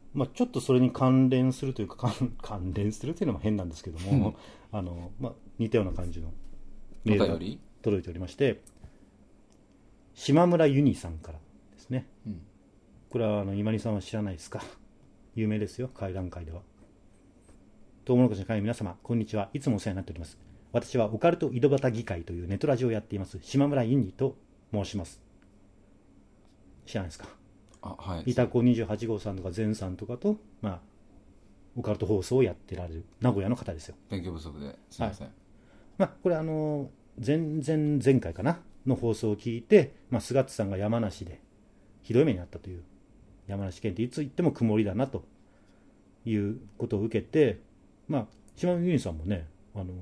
まあ、ちょっとそれに関連するというか関連するというのも変なんですけども、まあ、似たような感じのメールが届いておりまして、島村ユニさんからですね、これは今里さんは知らないですか？有名ですよ、会談会では。トウモロコシの会の皆様、こんにちは。いつもお世話になっております。私はオカルト井戸端議会というネットラジオをやっています島村ユニと申します。知らないですか？はい、イタコ28号さんとかゼンさんとかと、まあ、オカルト放送をやってられる名古屋の方ですよ。 勉強不足ですいません。はい、 まあ、これ前回かなの放送を聞いて、まあ、菅津さんが山梨でひどい目にあったという、山梨県っていつ行っても曇りだなということを受けて、まあ、島村ユニさんもね、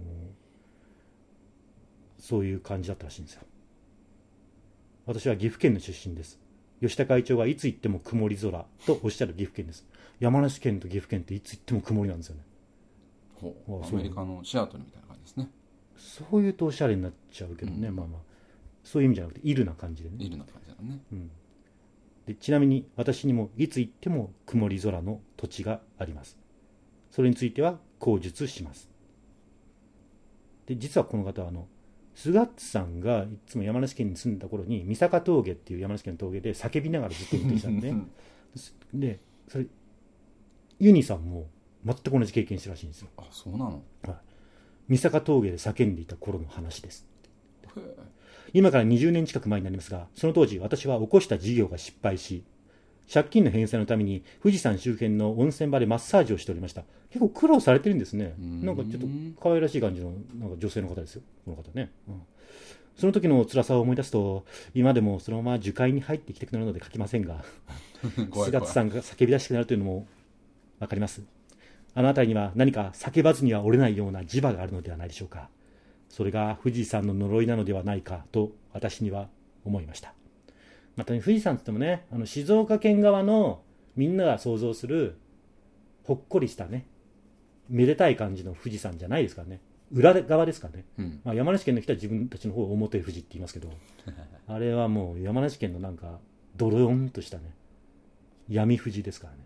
そういう感じだったらしいんですよ。私は岐阜県の出身です。吉田会長がいつ行っても曇り空とおっしゃる岐阜県です。山梨県と岐阜県っていつ行っても曇りなんですよね。 アメリカのシアトルみたいな感じですね。 そういうとおしゃれになっちゃうけどね、まあまあそういう意味じゃなくてイルな感じでね。 イルな感じだね。 でちなみに私にもいつ行っても曇り空の土地があります。それについては口述します。で実はこの方は菅津さんがいつも山梨県に住んだ頃に三坂峠っていう山梨県の峠で叫びながらずっと運転したんで、でそれユニさんも全く同じ経験してるらしいんですよ。 あ、そうなの？ はい、三坂峠で叫んでいた頃の話です。今から20年近く前になりますが、その当時私は起こした事業が失敗し、借金の返済のために富士山周辺の温泉場でマッサージをしておりました。結構苦労されてるんですね。なんかちょっと可愛らしい感じのなんか女性の方ですよ、この方ね。その時の辛さを思い出すと、今でもそのまま樹海に入ってきてくれるので書きませんが、菅津さんが叫び出したくなるというのも分かります。あの辺りには何か叫ばずには折れないような磁場があるのではないでしょうか。それが富士山の呪いなのではないかと私には思いました。またね、富士山って言ってもね、静岡県側のみんなが想像するほっこりしたね、めでたい感じの富士山じゃないですからね。裏側ですからね。まあ、山梨県の人は自分たちの方を表富士って言いますけど、あれはもう山梨県のなんかドローンとしたね、闇富士ですからね。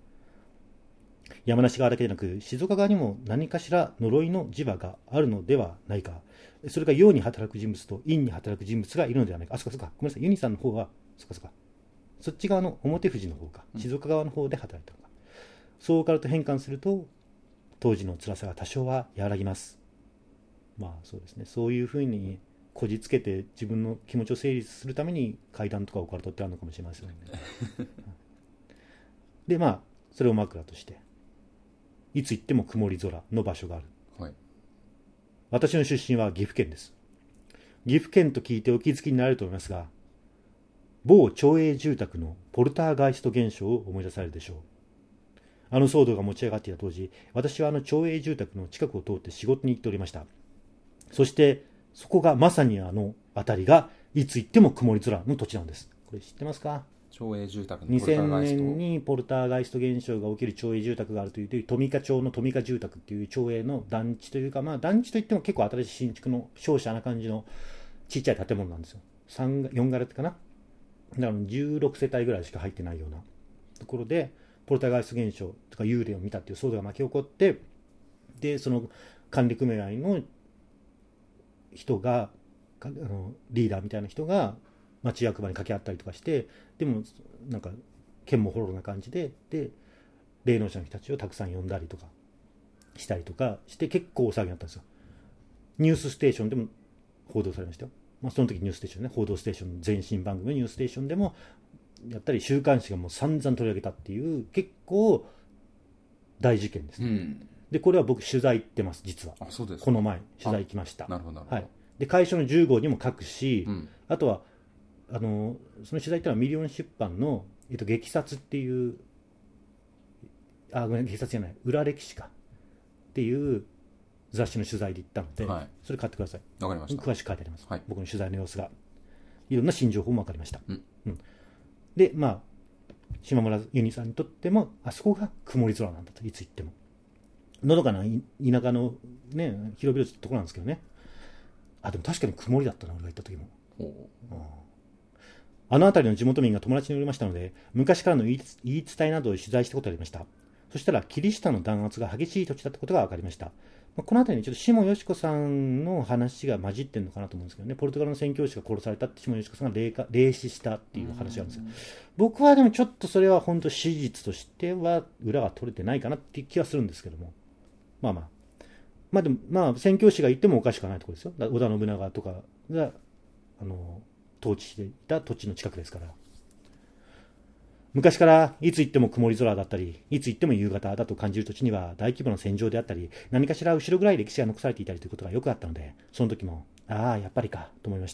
山梨側だけでなく静岡側にも何かしら呪いの磁場があるのではないか。それが陽に働く人物と陰に働く人物がいるのではないか。あ、そっかそっか、ごめんなさい、ユニさんの方はそっかそっか、そっち側の表富士の方か、静岡側の方で働いたのか。そうからと変換すると当時の辛さが多少は和らぎます。まあそうですね、そういうふうにこじつけて自分の気持ちを整理するために階段とかオカルトってあるのかもしれませんね。でまあそれを枕としていつ行っても曇り空の場所がある。はい、私の出身は岐阜県です。岐阜県と聞いてお気づきになれると思いますが、某町営住宅のポルターガイスト現象を思い出されるでしょう。あの騒動が持ち上がっていた当時、私は町営住宅の近くを通って仕事に行っておりました。そしてそこがまさに辺りがいつ行っても曇り空の土地なんです。これ知ってますか？ 町営住宅のポルターガイスト。 2000年にポルターガイスト現象が起きる町営住宅があるという富加町の富加住宅っていう町営の団地というか、まあ団地といっても結構新しい新築の商社な感じのちっちゃい建物なんですよ。4ガレかな。だから16世帯ぐらいしか入ってないようなところでポルターガイスト現象とか幽霊を見たっていう騒動が巻き起こって、でその管理組合の人がリーダーみたいな人が町役場に掛け合ったりとかして、でもなんか剣もほろろな感じで霊能者の人たちをたくさん呼んだりとかしたりとかして結構大騒ぎになったんですよ。ニュースステーションでも報道されましたよ。まあ、その時ニュースステーションね、報道ステーションの前身番組のニュースステーションでもやったり、週刊誌がもう散々取り上げたっていう結構大事件です、ね。でこれは僕取材行ってます、実は。 あ、そうです。 この前取材行きました。 なるほどなるほど。 はい、で会所の10号にも書くし、あとはその取材っていうのはミリオン出版の、激殺っていう、ごめん、激殺じゃない、裏歴史かっていう雑誌の取材で行ったので、はい、それ買ってください。 わかりました。 詳しく書いてあります、 はい、 僕の取材の様子が。いろんな新情報も分かりました。でまあ島村ユニさんにとってもあそこが曇り空なんだと、いつ行ってものどかな田舎のね広々としたところなんですけどね。あ、でも確かに曇りだったな、俺が行った時も。 あの辺りの地元民が友達におりましたので、昔からの言い伝えなどを取材したことがありました。そしたら、キリシタンの弾圧が激しい土地だったことが分かりました。この辺りにちょっと下よしこさんの話が混じってるのかなと思うんですけどね、ポルトガルの宣教師が殺されたって下よしこさんが霊視したっていう話があるんですよ。僕はでもちょっとそれは本当史実としては裏は取れてないかなっていう気はするんですけども、まあでも宣教師が言ってもおかしくはないところですよ。織田信長とかが統治していた土地の近くですから。昔からいつ行っても曇り空だったり、いつ行っても夕方だと感じる土地には大規模な戦場であったり、何かしら後ろぐらい歴史が残されていたりということがよくあったので、その時も、ああ、やっぱりか、と思いました。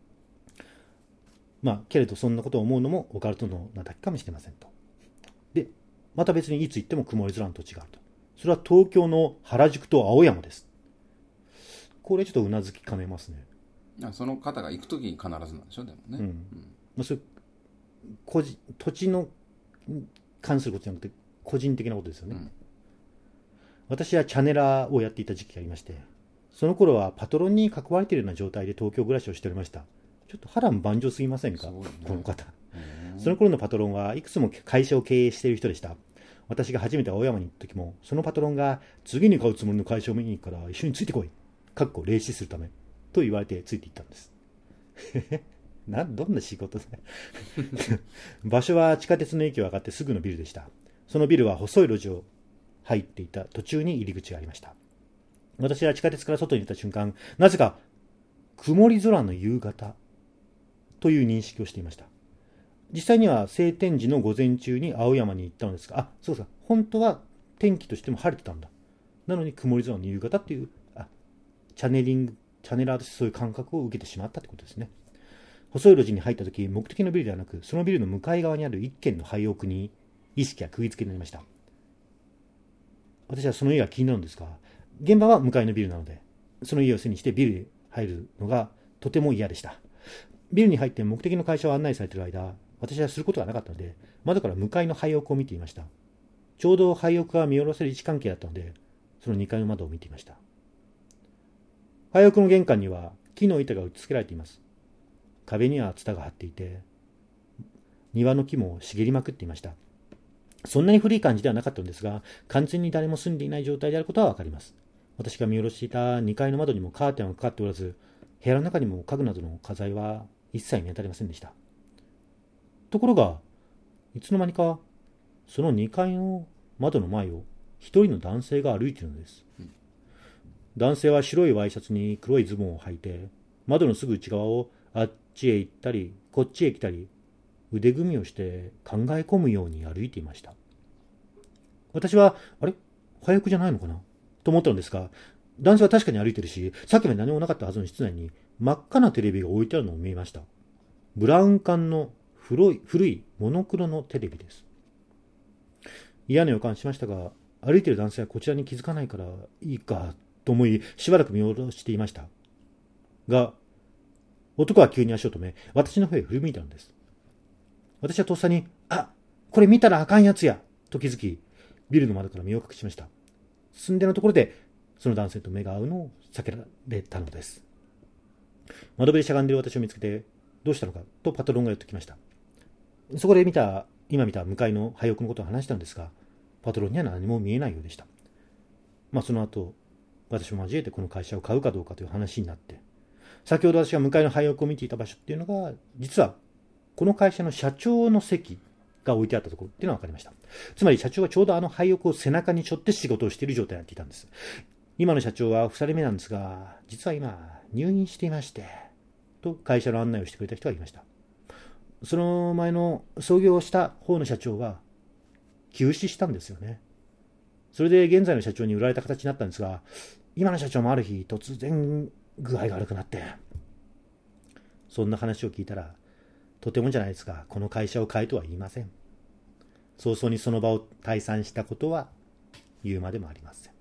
けれどそんなことを思うのもオカルトの名だけかもしれませんと。で、また別にいつ行っても曇り空の土地があると。それは東京の原宿と青山です。これちょっとうなずきかねますね。 その方が行く時に必ずなんでしょ、でもね。 それ土地の関することじゃなくて個人的なことですよね。私はチャネラーをやっていた時期がありまして、その頃はパトロンに囲われているような状態で東京暮らしをしておりました。ちょっと波乱万丈すぎませんか、この方。その頃のパトロンはいくつも会社を経営している人でした。私が初めて青山に行った時も、そのパトロンが次に買うつもりの会社を見に行くから一緒についてこい、霊視するためと言われてついていったんです。どんな仕事だ場所は地下鉄の駅を上がってすぐのビルでした。そのビルは細い路地を入っていた途中に入り口がありました。私は地下鉄から外に出た瞬間、なぜか曇り空の夕方という認識をしていました。実際には晴天時の午前中に青山に行ったのですが、そうですか、本当は天気としても晴れてたんだ。なのに曇り空の夕方っていうチャネラーとしてそういう感覚を受けてしまったってことですね。細い路地に入ったとき、目的のビルではなく、そのビルの向かい側にある一軒の廃屋に意識が釘付けになりました。私はその家が気になるんですが、現場は向かいのビルなので、その家を背にしてビルへ入るのがとても嫌でした。ビルに入って目的の会社を案内されている間、私はすることがなかったので、窓から向かいの廃屋を見ていました。ちょうど廃屋が見下ろせる位置関係だったので、その2階の窓を見ていました。廃屋の玄関には木の板が打ち付けられています。壁にはツタが張っていて、庭の木も茂りまくっていました。そんなに古い感じではなかったのですが、完全に誰も住んでいない状態であることはわかります。私が見下ろしていた2階の窓にもカーテンはかかっておらず、部屋の中にも家具などの家財は一切見当たりませんでした。ところが、いつの間にか、その2階の窓の前を一人の男性が歩いているのです。男性は白いワイシャツに黒いズボンを履いて、窓のすぐ内側をあっちへ行ったり、こっちへ来たり、腕組みをして考え込むように歩いていました。私は、あれ廃屋じゃないのかなと思ったのですが、男性は確かに歩いてるし、さっきまで何もなかったはずの室内に真っ赤なテレビが置いてあるのを見えました。ブラウン管の古いモノクロのテレビです。嫌な予感しましたが、歩いている男性はこちらに気づかないからいいかと思い、しばらく見下ろしていました。が、男は急に足を止め、私の方へ振り向いたのです。私はとっさに、これ見たらあかんやつやと気づき、ビルの窓から身を隠しました。寸出のところで、その男性と目が合うのを避けられたのです。窓辺でしゃがんでいる私を見つけて、どうしたのかとパトロンが寄ってきました。そこで今見た向かいの廃屋のことを話したのですが、パトロンには何も見えないようでした。その後、私も交えてこの会社を買うかどうかという話になって、先ほど私が向かいの廃屋を見ていた場所っていうのが、実はこの会社の社長の席が置いてあったところっていうのが分かりました。つまり社長はちょうどあの廃屋を背中に背負って仕事をしている状態になっていたんです。今の社長は2人目なんですが、実は今入院していまして、と会社の案内をしてくれた人がいました。その前の創業した方の社長は急死したんですよね。それで現在の社長に売られた形になったんですが、今の社長もある日突然具合が悪くなって、そんな話を聞いたら、とてもじゃないですか、この会社を買えとは言いません。早々にその場を退散したことは言うまでもありません。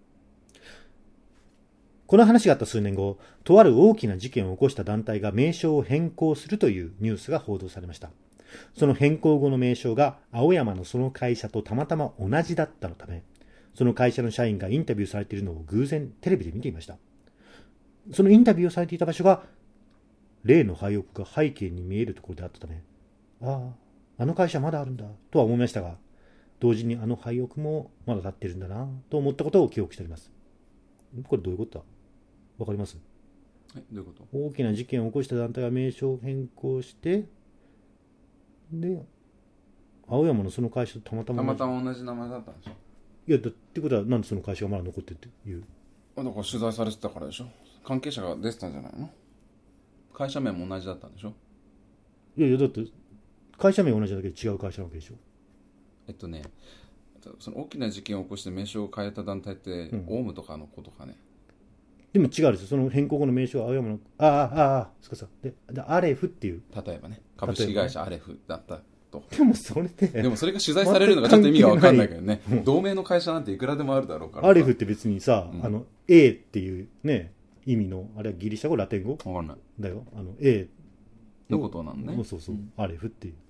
この話があった数年後、とある大きな事件を起こした団体が名称を変更するというニュースが報道されました。その変更後の名称が青山のその会社とたまたま同じだったのため、その会社の社員がインタビューされているのを偶然テレビで見ていました。そのインタビューをされていた場所が例の廃屋が背景に見えるところであったため、ああ、あの会社まだあるんだとは思いましたが、同時にあの廃屋もまだ建ってるんだなと思ったことを記憶しております。これどういうことだ、わかります？ どういうこと？ 大きな事件を起こした団体が名称を変更して、で青山のその会社とたまたま同じ名前だったんでしょ。 いやだってことは、なんでその会社がまだ残ってるっていう？ だから取材されてたからでしょ。関係者が出てたんじゃないの？会社名も同じだったんでしょ。 いやだって会社名同じだけで違う会社なわけでしょ。 その大きな事件を起こして名称を変えた団体って、オウムとかのことかね。 でも違うですよ。その変更後の名称は青山のそうかそうでアレフっていう、 例えばね、株式会社アレフだったと。 でもそれでもそれが取材されるのがちょっと意味が分かんないけどね。同名の会社なんていくらでもあるだろうから。 アレフって別にさ、A っていうね意味の、あれはギリシャ語ラテン語分かんないだよ。A のことなんね。 そう、アレフっていう。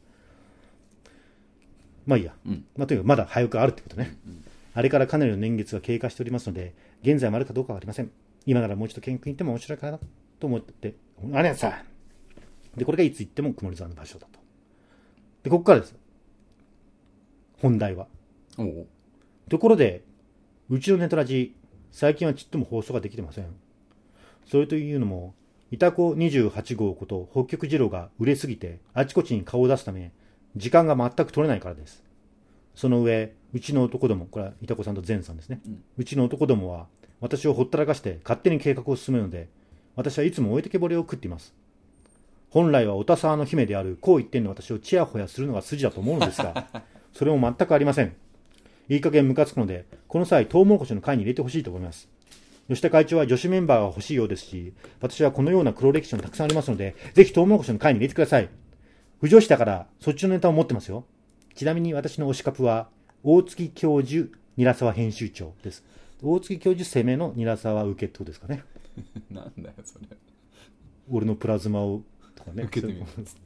まあいいや、とにかくまだ早くあるってことね、あれからかなりの年月が経過しておりますので、現在もあるかどうかはありません。今ならもう一度見学に行っても面白いかなと思って、あれやさで、これがいつ行っても曇り沢の場所だと。で、ここからです。本題は。ところで、うちのネトラジ、最近はちっとも放送ができてません。それというのも、イタコ28号こと北極二郎が売れすぎて、あちこちに顔を出すため、時間が全く取れないからです。その上、うちの男ども、これはイタコさんとゼンさんですね。うちの男どもは、私をほったらかして勝手に計画を進めるので、私はいつも置いてけぼりを食っています。本来はおたさの姫であるこう一点の私をちやほやするのが筋だと思うのですが、それも全くありません。いい加減ムカつくので、この際トウモロコシの会に入れてほしいと思います。吉田会長は女子メンバーが欲しいようですし、私はこのような黒歴史もたくさんありますので、ぜひトウモロコシの会に入れてください。不女子だからそっちのネタを持ってますよ。ちなみに私の推しカプは大月教授韮沢編集長です。大月教授攻めの韮沢受けってことですかね。 なんだよそれ。 俺のプラズマをとかね。 受けてみる。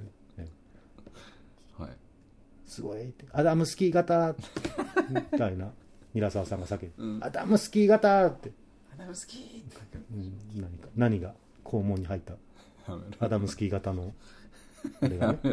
はい。 すごいアダムスキー型みたいな韮沢さんが叫ぶ、アダムスキー型って。 アダムスキー。 何が肛門に入ったアダムスキー型のあれがね。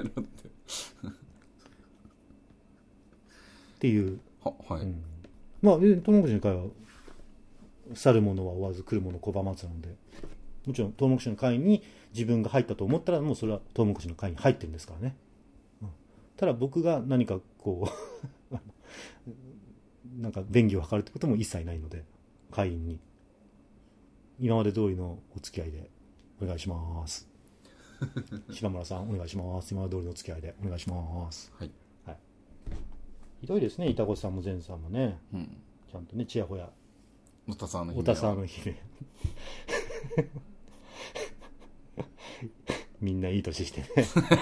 っていう。 はい。 まあトウモロコシの会は去る者は追わず来る者拒まずなので、もちろんトウモロコシの会に自分が入ったと思ったら、もうそれはトウモロコシの会に入ってるんですからね。ただ僕が何かこうなんか便宜を図るってことも一切ないので、会員に今まで通りのお付き合いでお願いします島村さんお願いします。今まで通りのお付き合いでお願いします。 はい、 はい、ひどいですね。板越さんも前さんもね、ちゃんとね、ちやほやおたさの姫おたさの姫みんないい年してね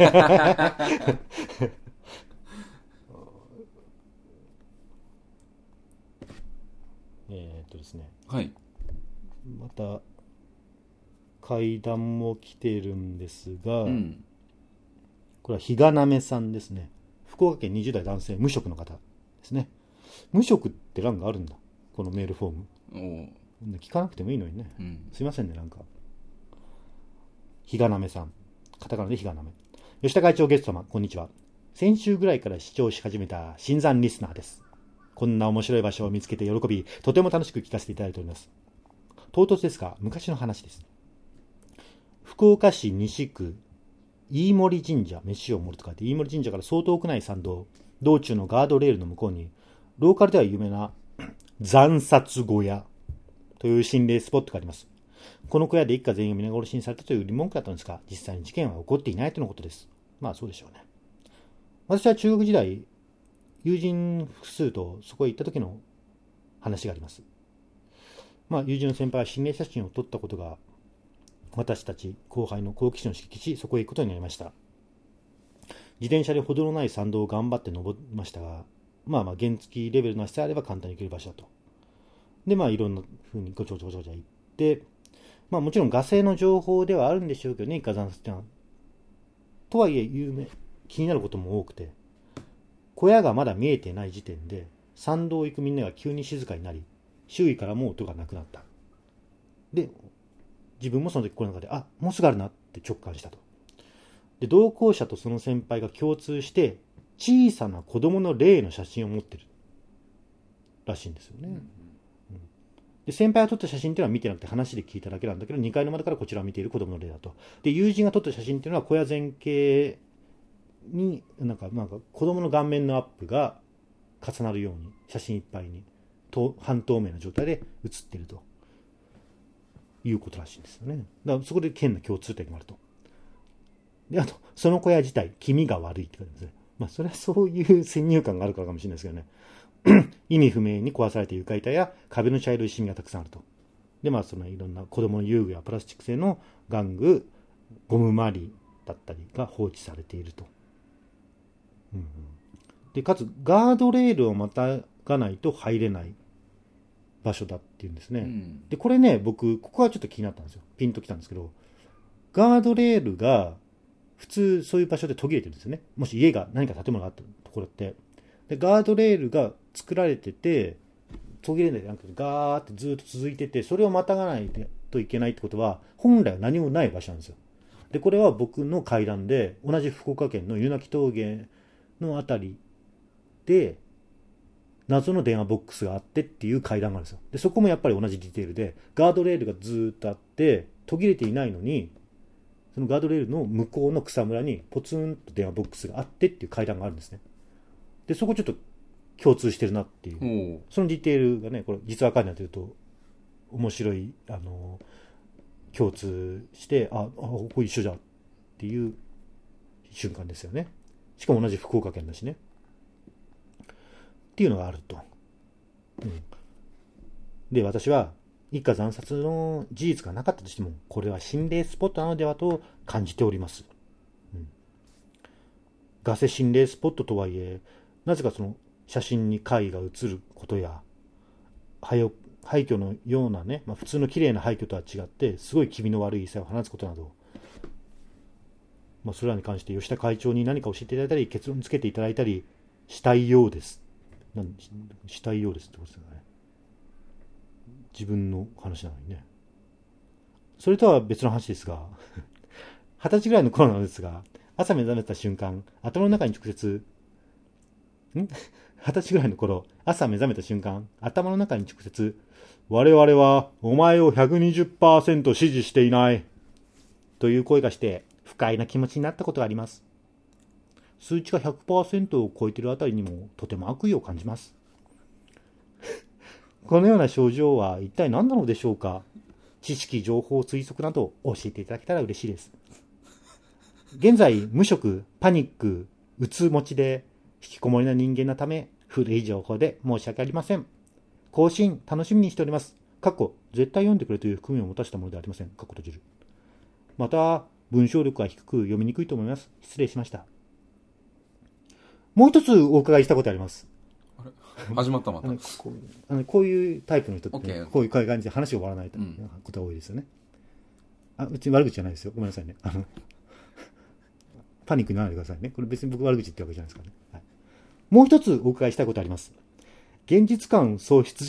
ですね、 はい、 また階段も来てるんですが、これは比嘉なめさんですね。福岡県20代男性無職の方ですね。無職って欄があるんだ、このメールフォーム。聞かなくてもいいのにね、すいませんね。なんか比嘉なめさん、カタカナで比嘉なめ。吉田会長、ゲスト様こんにちは。先週ぐらいから視聴し始めた新参リスナーです。こんな面白い場所を見つけて喜び、とても楽しく聞かせていただいております。唐突ですが昔の話です。福岡市西区飯森神社、飯を盛ると書いて飯森神社からそう遠くない参道、道中のガードレールの向こうにローカルでは有名な惨殺小屋という心霊スポットがあります。この小屋で一家全員を皆殺しにされたという疑問句だったんですが、実際に事件は起こっていないとのことです。まあそうでしょうね。私は中学時代、友人複数とそこへ行った時の話があります。まあ友人の先輩は心霊写真を撮ったことが私たち後輩の好奇心を刺激し、そこへ行くことになりました。自転車で程のない山道を頑張って登りましたが、まあ原付レベルの足さえあれば簡単に行ける場所だと。でいろんな風にごちょごちょごちょ行って、もちろんガセの情報ではあるんでしょうけどね、一家惨殺ってのは。とはいえ気になることも多くて、小屋がまだ見えてない時点で山道を行くみんなが急に静かになり、周囲からも音がなくなった。で自分もその時心の中で、もうすぐあるなってって直感したと。で同行者とその先輩が共通して小さな子供の霊の写真を持ってるらしいんですよね。で先輩が撮った写真っていうのは見てなくて話で聞いただけなんだけど、2階の窓からこちらを見ている子供の霊だと。で友人が撮った写真っていうのは小屋前景になんか子供の顔面のアップが重なるように写真いっぱいに半透明な状態で写っているということらしいんですよね。だからそこで県の共通点があると。であとその小屋自体気味が悪いって書いてますね。それはそういう先入観があるからかもしれないですけどね。意味不明に壊された床板や壁の茶色いシミがたくさんあると。でそのいろんな子供の遊具やプラスチック製の玩具、ゴムまりだったりが放置されていると。でかつガードレールをまたがないと入れない場所だっていうんですね。でこれね、僕ここはちょっと気になったんですよ。ピンときたんですけど、ガードレールが普通そういう場所で途切れてるんですよね。もし家が何か建物があったところって。でガードレールが作られてて途切れないでなくてガーってずっと続いてて、それをまたがないといけないってことは本来は何もない場所なんですよ。でこれは僕の階段で同じ福岡県の湯鳴峠のあたりで謎の電話ボックスがあってっていう階段があるんですよ。でそこもやっぱり同じディテールでガードレールがずっとあって途切れていないのに、そのガードレールの向こうの草むらにポツンと電話ボックスがあってっていう階段があるんですね。でそこちょっと共通してるなっていう、そのディテールがね、これ実話書いてあると面白い共通してここ一緒じゃんっていう瞬間ですよね。しかも同じ福岡県だしねっていうのがあると。で私は一家惨殺の事実がなかったとしてもこれは心霊スポットなのではと感じております。ガセ心霊スポットとはいえ、なぜかその写真に怪異が写ることや廃墟のようなね、普通の綺麗な廃墟とは違ってすごい気味の悪い異彩を放つことなど、それらに関して吉田会長に何か教えていただいたり結論つけていただいたりしたいようです。したいようですってことですよね。自分の話なのにね。それとは別の話ですが20歳ぐらいの頃なのですが、朝目覚めた瞬間頭の中に直接20歳ぐらいの頃朝目覚めた瞬間頭の中に直接我々はお前を 120% 支持していないという声がして不快な気持ちになったことがあります。数値が 100% を超えているあたりにもとても悪意を感じますこのような症状は一体何なのでしょうか。知識、情報、推測など教えていただけたら嬉しいです。現在無職、パニック、うつ持ちで引きこもりな人間のため古い情報で申し訳ありません。更新楽しみにしております。絶対読んでくれという含みを持たせたものではありません。閉じる。また文章力が低く読みにくいと思います。失礼しました。もう一つお伺いしたことあります。 始まったまたこういうタイプの人って、こういう感じで話が終わらないことが多いですよね。別に悪口じゃないですよ。ごめんなさいね。パニックにならないでくださいね。これ別に僕悪口言ってるわけじゃないですからね。はい、もう一つお伺いしたいことあります。現実感喪失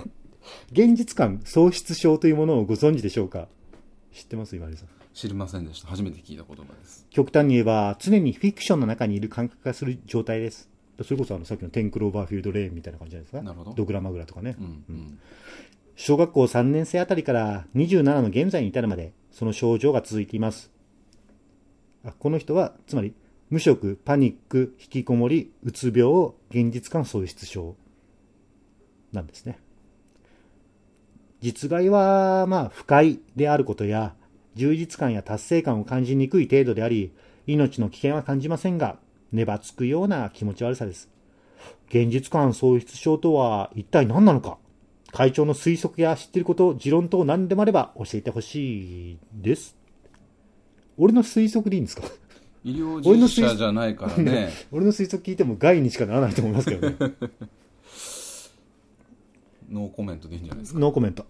症というものをご存知でしょうか。知ってます今井さん。 知りませんでした。初めて聞いた言葉です。 極端に言えば常にフィクションの中にいる感覚がする状態です。それこそさっきのテンクローバーフィールドレーンみたいな感じじゃないですか。 なるほど。 ドグラマグラとかね、小学校3年生あたりから27の現在に至るまでその症状が続いています。この人はつまり無職、パニック、引きこもり、うつ病、現実感喪失症なんですね。実害は不快であることや充実感や達成感を感じにくい程度であり、命の危険は感じませんが粘つくような気持ち悪さです。現実感喪失症とは一体何なのか。会長の推測や知っていること、持論等何でもあれば教えてほしいです。俺の推測でいいんですか。 医療従事者じゃないからね俺の推測聞いても害にしかならないと思いますけどねノーコメントでいいんじゃないですか。 ノーコメント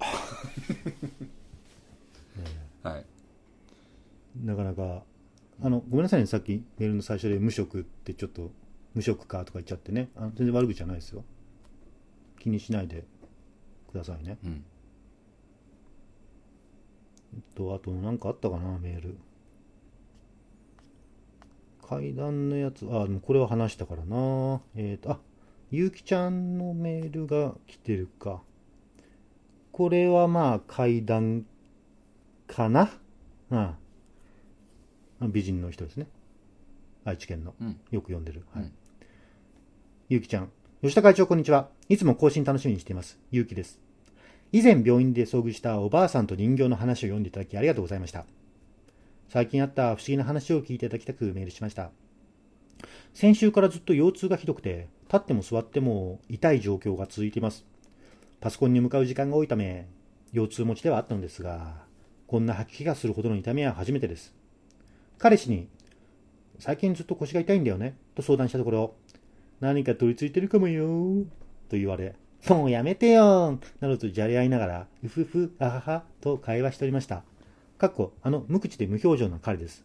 はい。 なかなかごめんなさいね、さっきメールの最初で無職ってちょっと無職かとか言っちゃってね、全然悪口じゃないですよ。気にしないでくださいね。あと何かあったかなメール。 階段のやつ、これは話したからな。ゆうきちゃんのメールが来てるか。これはまあ階段かな。美人の人ですね。愛知県の。よく読んでる。ゆうきちゃん。吉田会長こんにちは。いつも更新楽しみにしています。ゆうきです。以前病院で遭遇したおばあさんと人形の話を読んでいただきありがとうございました。最近あった不思議な話を聞いていただきたくメールしました。先週からずっと腰痛がひどくて、立っても座っても痛い状況が続いています。パソコンに向かう時間が多いため、腰痛持ちではあったのですが、こんな吐き気がするほどの痛みは初めてです。彼氏に、最近ずっと腰が痛いんだよね、と相談したところ、何か取り付いてるかもよ、と言われ、もうやめてよ、などとじゃれ合いながら、うふふ、あはは、と会話しておりました。無口で無表情な彼です。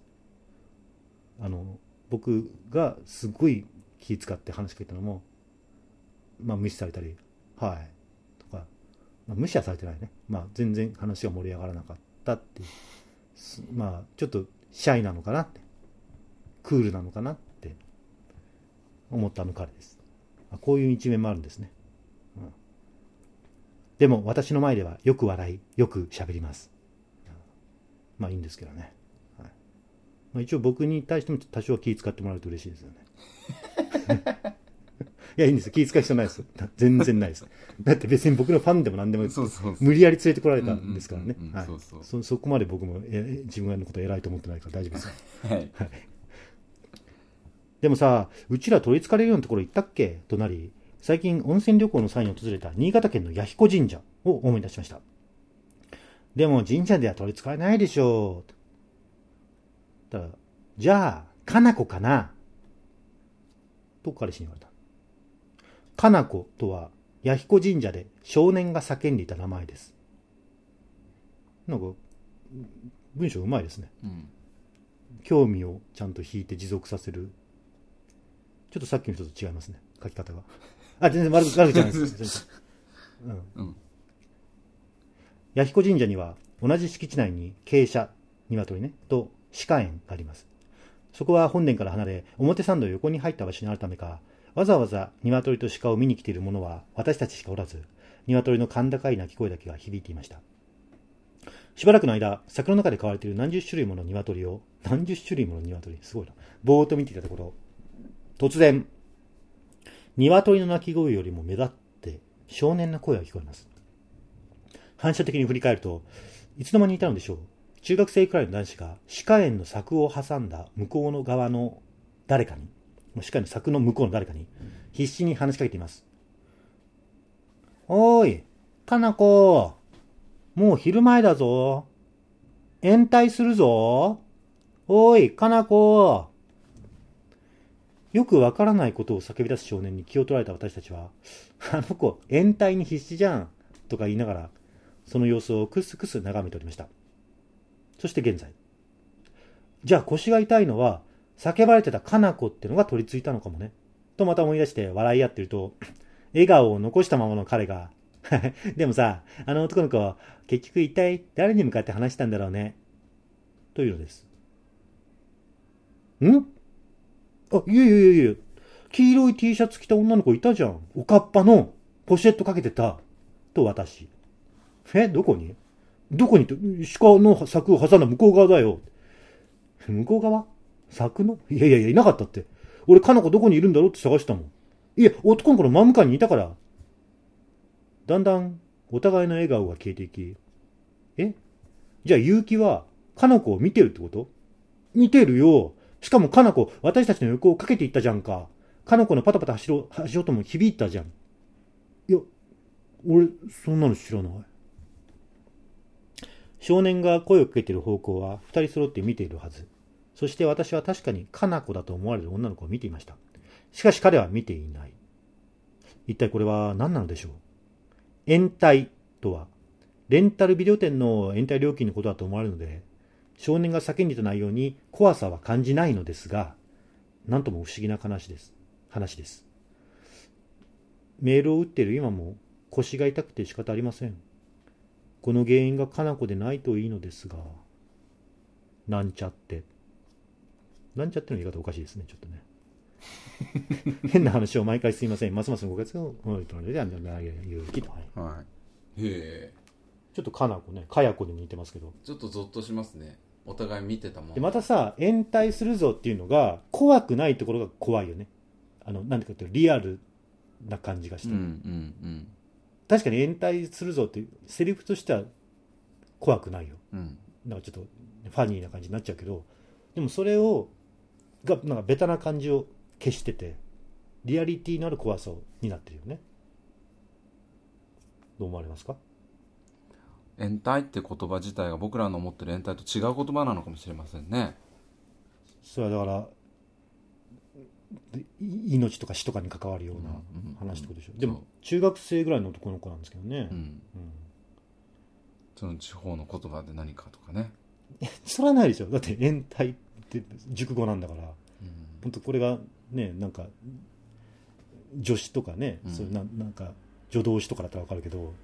僕がすごい気遣って話しかけたのも、無視されたり、とか、無視はされてないね。全然話が盛り上がらなかったっていう。ちょっとシャイなのかなって、クールなのかなって思った彼です。こういう一面もあるんですね。でも私の前ではよく笑い、よく喋ります。いいんですけどね。一応僕に対しても多少気遣ってもらうと嬉しいですよね。いや、いいんですよ。気遣う必要ないです。全然ないです。だって別に僕のファンでも何でも無理やり連れてこられたんですからね。そこまで僕も自分のこと偉いと思ってないから大丈夫ですよ。でもさ、うちら取り憑かれるようなところ行ったっけとなり、最近温泉旅行の際に訪れた新潟県の弥彦神社を思い出しました。でも神社では取り憑かれないでしょう。だからじゃあ、かなこかなと彼氏に言われた。かなことは、弥彦神社で少年が叫んでいた名前です。なんか、文章うまいですね。興味をちゃんと引いて持続させる。ちょっとさっきの人と違いますね。書き方が。全然悪くじゃないです。弥彦神社には、同じ敷地内に鶏舎、鶏ね、と鹿園があります。そこは本殿から離れ、表参道横に入った場所にあるためか、わざわざ鶏と鹿を見に来ている者は私たちしかおらず、鶏の甲高い鳴き声だけが響いていました。しばらくの間、柵の中で飼われている何十種類もの鶏、すごいな、ぼーっと見ていたところ、突然、鶏の鳴き声よりも目立って少年の声が聞こえます。反射的に振り返ると、いつの間にいたのでしょう。中学生くらいの男子が鹿園の柵を挟んだ向こうの側の誰かに、鹿園の柵の向こうの誰かに必死に話しかけています。おーい、かなこ、もう昼前だぞ。延滞するぞ。おーい、かなこ。よくわからないことを叫び出す少年に気を取られた私たちは、あの子、延滞に必死じゃん、とか言いながら、その様子をクスクス眺めておりました。そして現在。じゃあ腰が痛いのは、叫ばれてたかなこってのが取り付いたのかもね。とまた思い出して笑い合ってると、笑顔を残したままの彼が、でもさ、あの男の子、結局一体誰に向かって話したんだろうね。というのです。いや、黄色い T シャツ着た女の子いたじゃん。おかっぱのポシェットかけてた。と私。どこにって鹿の柵を挟んだ向こう側だよ。向こう側柵のいや、いなかったって。俺、かなこどこにいるんだろうって探したもん。いや、男の子の真向かいにいたから。だんだん、お互いの笑顔が消えていき。じゃあ、結城は、かなこを見てるってこと？見てるよ。しかも、かなこ、私たちの横をかけていったじゃんか。かなこのパタパタ走ろうとも響いたじゃん。いや、俺、そんなの知らない。少年が声をかけている方向は二人揃って見ているはず。そして私は確かにかなこだと思われる女の子を見ていました。しかし彼は見ていない。一体これは何なのでしょう。延滞とは、レンタルビデオ店の延滞料金のことだと思われるので、少年が叫んでいた内容に怖さは感じないのですが、なんとも不思議な話です。メールを打っている今も腰が痛くて仕方ありません。この原因がかなこでないといいのですが、なんちゃって。 なんちゃっての言い方おかしいですね、ちょっとね。変な話を毎回すいません。ますますのご活躍をお祈りとで勇気と。 はい。へえ。 ちょっとかなこね、かやこで似てますけど。 ちょっとゾッとしますね。お互い見てたもん。 でまたさ、延滞するぞっていうのが怖くないところが怖いよね。なんていうかってリアルな感じがして。確かに延滞するぞってセリフとしては怖くないよ。なんかちょっとファニーな感じになっちゃうけど、でもそれがなんかベタな感じを消してて、リアリティのある怖さになってるよね。どう思われますか？ 延滞って言葉自体が僕らの思ってる延滞と違う言葉なのかもしれませんね。 それはだから命とか死とかに関わるような話ってことでしょ。でも中学生ぐらいの男の子なんですけどね。 その地方の言葉で何かとかね。 それはないでしょ。だって延滞って熟語なんだから、本当これがね、なんか助詞とかね、そういうなんか助動詞とかだったら分かるけど、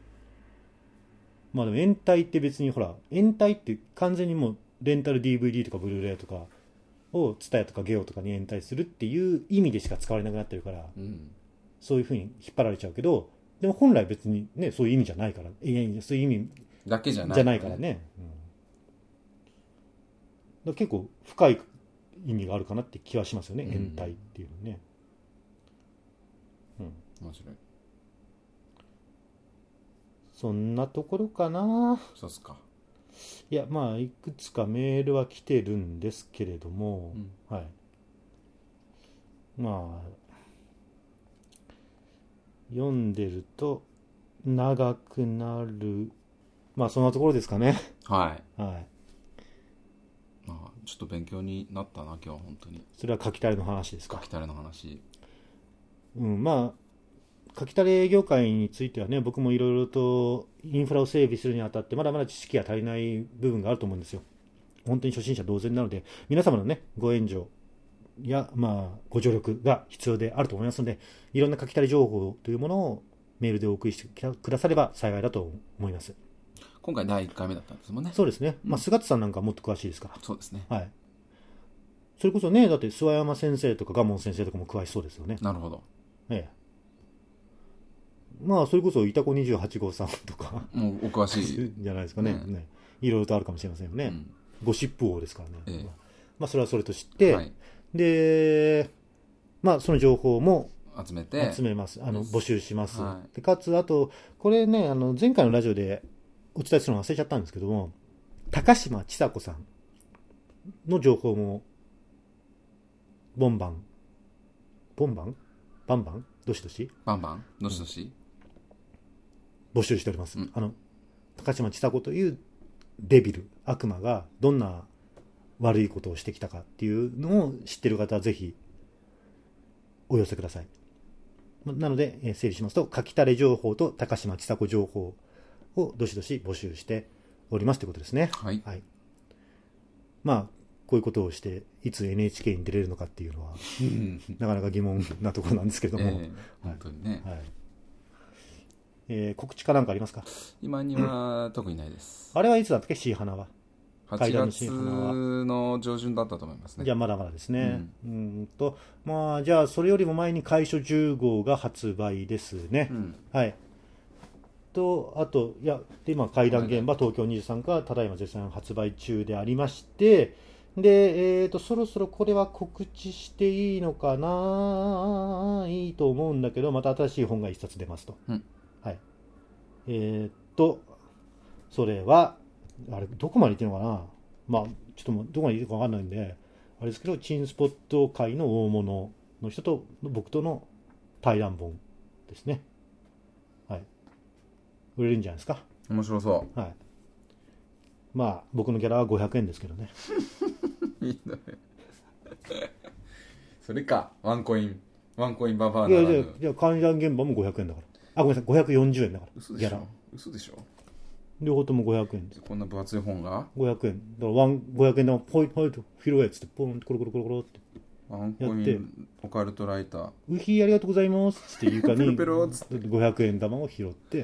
まあでも延滞って別にほら、延滞って完全にもうレンタル DVD とかブルーレイとかをTSUTAYAとかゲオとかに延滞するっていう意味でしか使われなくなってるから、そういうふうに引っ張られちゃうけど、でも本来別にね、そういう意味じゃないから、そういう意味だけじゃないからね。だから結構深い意味があるかなって気はしますよね、延滞っていうのね。 面白い。 そんなところかな。 そうっすか。 いや、まあいくつかメールは来てるんですけれども、はい。まあ読んでると長くなる。まあそんなところですかね。 はい。 はい。 まあちょっと勉強になったな今日は本当に。 それは書きたれの話ですか。 書きたれの話。 まあ書きたれ業界についてはね、僕もいろいろとインフラを整備するにあたってまだまだ知識が足りない部分があると思うんですよ。本当に初心者同然なので、皆様のねご援助やまあご助力が必要であると思いますので、いろんな書きたれ情報というものをメールでお送りしてくだされば幸いだと思います。 今回第1回目だったんですもんね。 そうですね。まあ菅田さんなんかもっと詳しいですから。 そうですね。 はい。それこそね、だって諏訪山先生とか賀門先生とかも詳しそうですよね。 なるほど。 まあそれこそイタコ28号さんとかもうお詳しいじゃないですかね。いろいろとあるかもしれませんよね。ゴシップ王ですからね。まあそれはそれとして、でまあその情報も集めます。募集します。でかつあとこれね、前回のラジオでお伝えするの忘れちゃったんですけども、高島ちさ子さんの情報もバンバンどしどし募集しております。高島ちさ子というデビル、悪魔がどんな悪いことをしてきたかっていうのを知っている方はぜひお寄せください。なので、整理しますと、書きたれ情報と高島ちさ子情報をどしどし募集しておりますということですね。 はい。 まあこういうことをしていつ NHK に出れるのかっていうのはなかなか疑問なところなんですけれども、 本当にね。 告知かなんかありますか？ 今には特にないです。 あれはいつだったっけ、シーハナは 8月の上旬だったと思いますね。 じゃあまだまだですね。まあじゃあそれよりも前に楷書10号が発売ですね。はい。あとで今怪談現場東京23がただいま絶賛発売中でありまして、でそろそろこれは告知していいのかな、いいと思うんだけど、また新しい本が1冊出ますと。はい。それはあれどこまで言ってるのかな、まあちょっともうどこまで言ってるか分かんないんであれですけど、チンスポット界の大物の人と僕との対談本ですね。はい。売れるんじゃないですか。 面白そう。 はい。まあ僕のギャラは500円ですけどね。 いいんだね。それかワンコインババアならぬ。いや怪談現場も500円だから。あ、ごめんなさい、540円だから。 嘘でしょ。嘘でしょ。 両方とも500円です。 こんな分厚い本が 500円だから500円玉ポイポイと拾えっつってポンコロコロコロコロってワンコインオカルトライターウヒありがとうございますっつって床にペロペロっつって 500円玉を拾って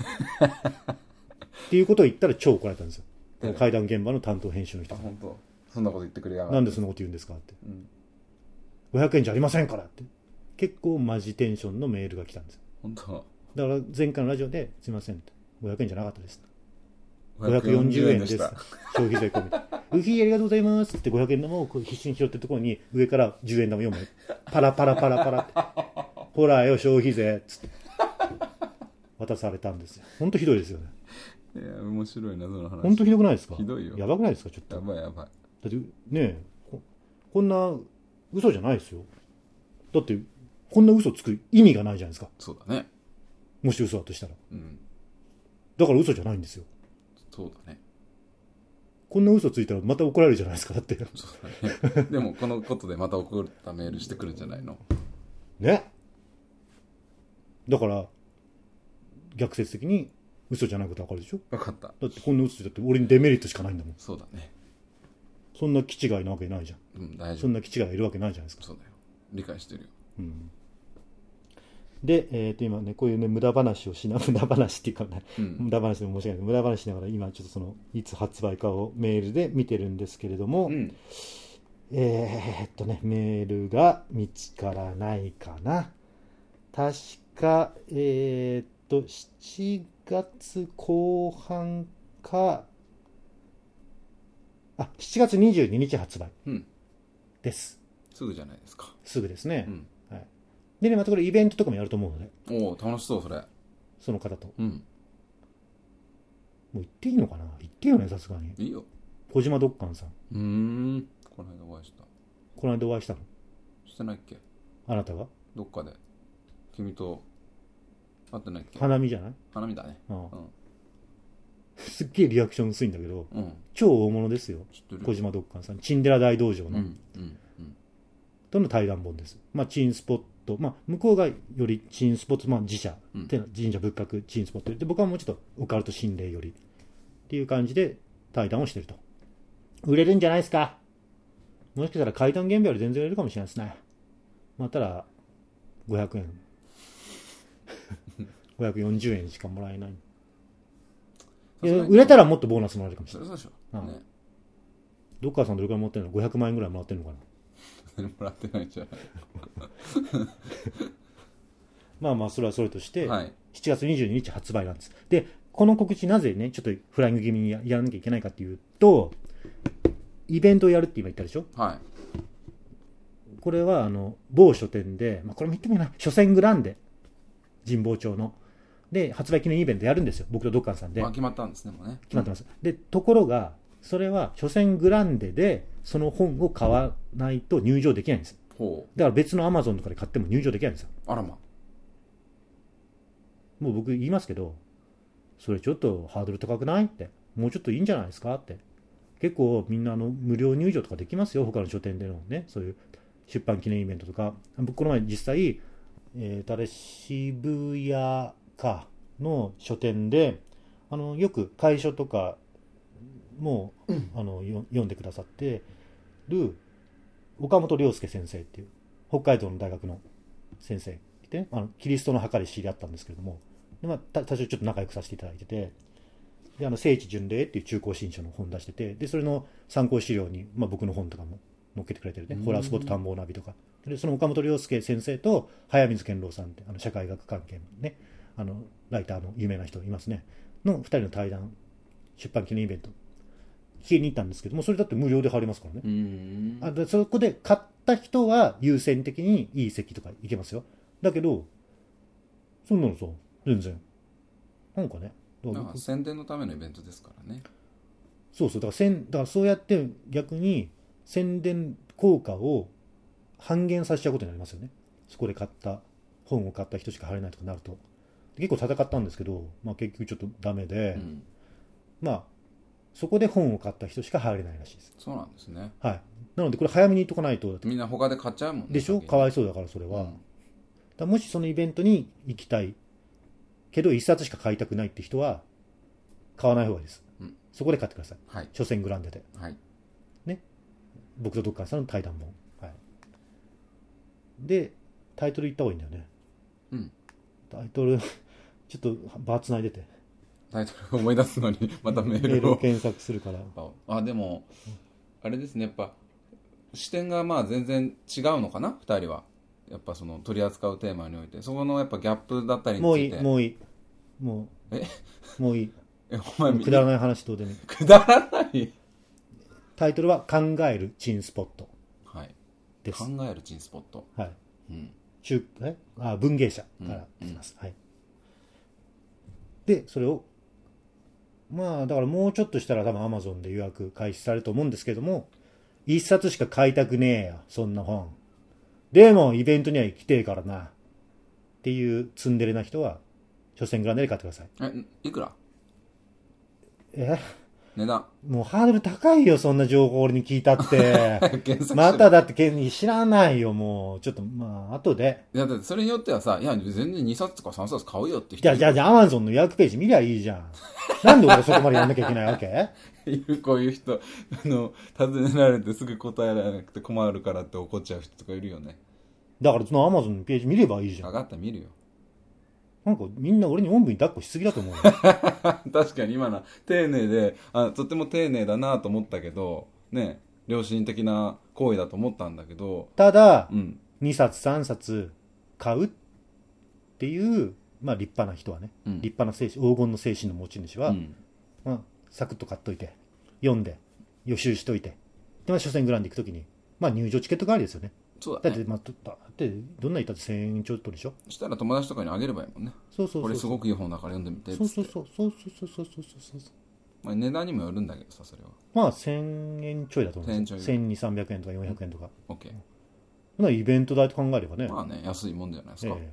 っていうことを言ったら超怒られたんですよ。怪談現場の担当編集の人が。 本当。 そんなこと言ってくれやがって。 なんでそんなこと言うんですかって、 うん、 500円じゃありませんからって結構マジテンションのメールが来たんですよ。 本当。 だから前回のラジオですいませんって500円じゃなかったです 540 540円です円でした消費税込みでウヒーありがとうございますって500円玉をこう必死に拾ってるところに上から10円玉4枚パラパラパラパラってほらよ消費税っつって渡されたんですよ。ほんとひどいですよね。 いや面白いなその話。 ほんとひどくないですか。 ひどいよ。 やばくないですか。ちょっとやばいやばい。 だってねえこんな嘘じゃないですよ。だってこんな嘘つく意味がないじゃないですか。 そうだね。 もし嘘だとしたら、 うん、 だから嘘じゃないんですよ。 そうだね。 こんな嘘ついたらまた怒られるじゃないですか。だってそうだね。でもこのことでまた怒ったメールしてくるんじゃないのね。だから逆説的に嘘じゃないこと分かるでしょ。 分かった。 だってこんな嘘ついたって俺にデメリットしかないんだもん。 そうだね。 そんな気違いなわけないじゃん、 うん、大丈夫。 そんな気違いがいるわけないじゃないですか。 そうだよ。理解してるよ。 うんで、今ねこういうね無駄話をしな無駄話っていうかね、 うん、 無駄話でも申し訳ない無駄話しながら今ちょっとそのいつ発売かをメールで見てるんですけれども、 うん、 メールが見つからないかな。確か7月後半か7月22日発売です、 うん、すぐじゃないですか。 すぐですね、 うん、 はい、でねまたこれイベントとかもやると思うので。 おお楽しそうそれ。 その方と、 うん、 もう言っていいのかな。言っていいよねさすがに。 いいよ。 小島ドッカンさん。 この間お会いした。 この間お会いしたの。 してないっけ。 あなたがどっかで君と会ってないっけ。 花見じゃない。 花見だね。 ああ、すっげえリアクション薄いんだけど、 うん、 超大物ですよ。 知ってる。 小島ドッカンさんチンデラ大道場の、 うんうんうん、 との対談本です。チンスポット、向こうがよりチンスポット、自社、神社仏閣チンスポットで、僕はもうちょっとオカルト心霊よりっていう感じで対談をしてると。売れるんじゃないですか。もしかしたら怪談現場より全然売れるかもしれないですね。ただ500円540円しかもらえない。いや売れたらもっとボーナスもらえるかもしれない。 そうでしょ、ね、 どっかさんどれくらいもらってるの。500万円ぐらいもらってるのかな。 もらってないんじゃないそれはそれとして、 はい、 7月22日発売なんです。でこの告知なぜねちょっとフライング気味にやらなきゃいけないかっていうと、イベントをやるって今言ったでしょ。 はい。 これは某書店で、これも言ってもいいな、書店グランデ神保町ので発売記念イベントやるんですよ。僕とドッカンさんで、 決まったんですね。もうね決まってます、でところがそれは書店グランデでその本を買わないと入場できないんです。 ほう。 だから別のアマゾンとかで買っても入場できないんですよ。 あらま。 もう僕言いますけど、それちょっとハードル高くないって、もうちょっといいんじゃないですかって。結構みんな無料入場とかできますよ、他の書店でのね、そういう出版記念イベントとか。僕この前実際、渋谷かの書店でよく会書とかも、読んでくださってる岡本亮介先生っていう北海道の大学の先生で、キリストの墓で知り合ったんですけれども、で、多少ちょっと仲良くさせていただいてて、で聖地巡礼っていう中高新書の本出してて、でそれの参考資料に、僕の本とかも載っけてくれてるね、ホラースポット探訪ナビとかで、その岡本亮介先生と早水健郎さんって社会学関係のねライターの有名な人いますねの2人の対談出版記念イベント聞きに行ったんですけども、それだって無料で入れますからね。でそこで買った人は優先的にいい席とか行けますよ。だけどそんなのさ全然なんかね、 宣伝のためのイベントですからね。 そうだからそうやって逆に宣伝効果を半減させちゃうことになりますよね。そこで本を買った人しか入れないとかなると。結構戦ったんですけど、結局ちょっとダメで、そこで本を買った人しか入れないらしいです。 そうなんですね。 はい。なのでこれ早めに言っとかないと、 みんな他で買っちゃうもんね。 でしょ。かわいそうだからそれは。だからもしそのイベントに行きたいけど一冊しか買いたくないって人は買わない方がいいです。そこで買ってください。 はい。 書店グランデで。 はい。 ね。僕とドッカンさんの対談本。はい。でタイトル言った方がいいんだよね。タイトルちょっとバーつないでて。 タイトル思い出すのにまたメールを検索するから。 でもあれですね、やっぱ視点がまあ全然違うのかな、2人は。やっぱその取り扱うテーマにおいてそこのやっぱギャップだったりについて。 もういいお前くだらない話どうでもいい。 くだらない。 タイトルは考えるチンスポットです。 考えるチンスポット。 はい。文芸者から来ます。はい。で、それをまあだからもうちょっとしたら多分 Amazon で予約開始されると思うんですけども、一冊しか買いたくねえよそんな本。でもイベントには来てえからなっていうツンデレな人は書店グランデで買ってください。 いくら？値段もうハードル高いよ、そんな情報俺に聞いたってまただって知らないよ、もうちょっとまあ後で。 いやだってそれによってはさ、いや全然2冊とか3冊買うよって人じゃあ Amazon の予約ページ見りゃいいじゃん。なんで俺そこまでやんなきゃいけないわけこういう人尋ねられてすぐ答えられなくて困るからって怒っちゃう人とかいるよね。 だからその Amazon のページ見ればいいじゃん。 分かった、見るよ。 なんかみんな俺におんぶに抱っこしすぎだと思うよ確かに今の丁寧でとっても丁寧だなと思ったけどね、良心的な行為だと思ったんだけど、 ただ、2冊3冊買うっていう、まあ、立派な人はね、立派な精神、黄金の精神の持ち主は、まあ、サクッと買っといて読んで予習しといて、で、まあ、書店グランデ行くときに、まあ、入場チケット代わりですよね。 そうだね。 だってどんな言ったって1000円ちょっとでしょ。 したら友達とかにあげればいいもんね。これすごくいい本だから読んでみてっつって。まあ、値段にもよるんだけどさ、それはまあ1000円ちょいだと思うんですよ。1200、300円とか400円とか。イベント代と考えればね、 まあね、安いもんじゃないですか。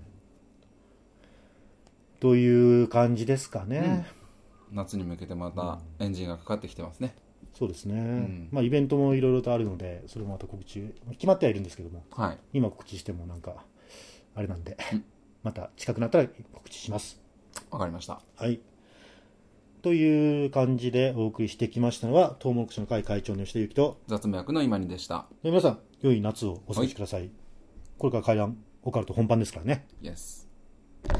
という感じですかね。 夏に向けてまたエンジンがかかってきてますね。 そうですね。まあイベントもいろいろとあるので、それもまた告知決まってはいるんですけども、今告知してもなんかあれなんで、また近くなったら告知します。 わかりました。 はい。という感じでお送りしてきましたのは、トウモロコシの会会長の吉田ゆきと雑務役の今にでした。 皆さん良い夏をお過ごしください。これから階段オカルト本番ですからね。 Yes。